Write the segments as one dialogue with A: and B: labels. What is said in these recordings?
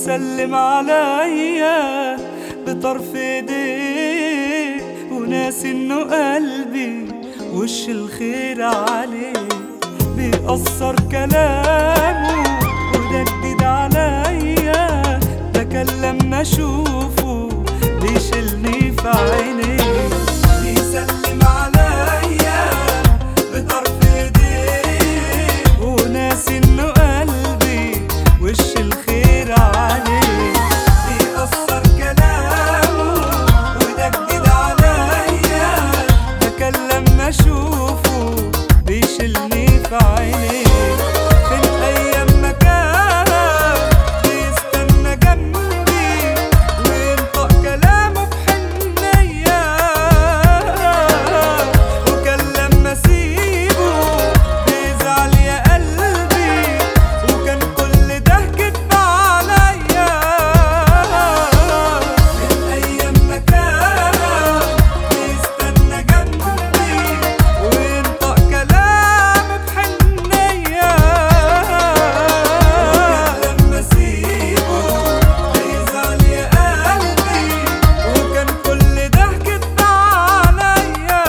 A: بيسلم عليا بطرف ايديه، وناسي انه قلبي وش الخير عليه. بيأثر كلامه وده جديد عليا، ده كان لما اشوفه بيشيلني في عينيه. بيسلم عليا بطرف ايديه، وناسي انه قلبي وش الخير عليه. بيأثر كلامه وده جديد عليا، ده كان لما اشوفه بيشيلني في عينيه. فين ايام ما كان بيستنى جنبي وينطق كلامه بحنية، وكان لما اسيبه بيزعل يا قلبي، وكان كل ده كدب عليا. فين ايام ما كان بيستنى جنبي وينطق كلامه بحنية، وكان لما اسيبه بيزعل يا قلبي، وكان كل ده كدب عليا.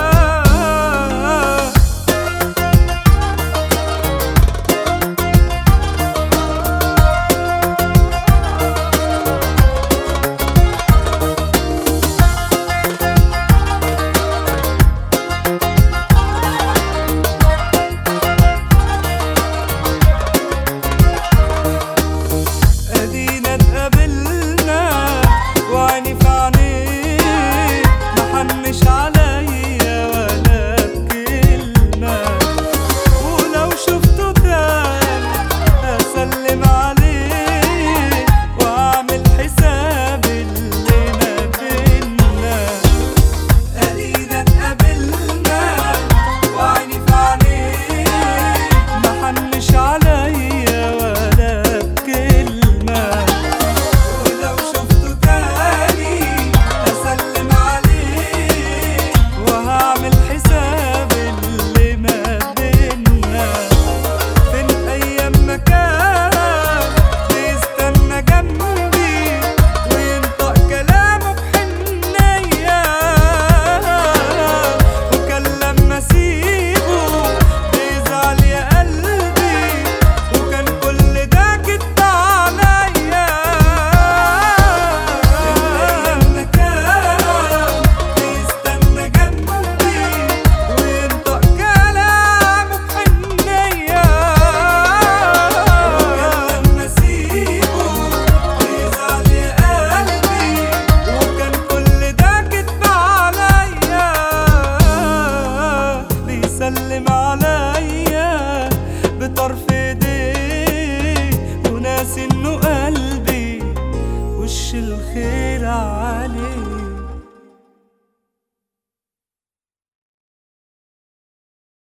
A: ادينا اتقابلنا وعيني في عينيه، محنش عليا ولا بكلمة، ولو شفته تاني هسلم عليه واعمل حساب اللي ما بينا. ادينا اتقابلنا وعيني في عينيه، محنش عليا ولا بكلمة، ولو شفته تاني هسلم عليه وهعمل حساب اللي ما بينا. فين ايام ما كان بيستنى جنبي وينطق كلامه بحنية، وكان لما اسيبه بيزعل يا قلبي، وكان كل ده كدب عليا. فين ايام ما كان بيستنى جنبي وينطق كلامه بحنية، وكان لما اسيبه بيزعل يا قلبي، وكان كل ده كدب عليا. بيسلم عليا بطرف ايديه، وناسي انه قلبي وش الخير عليه.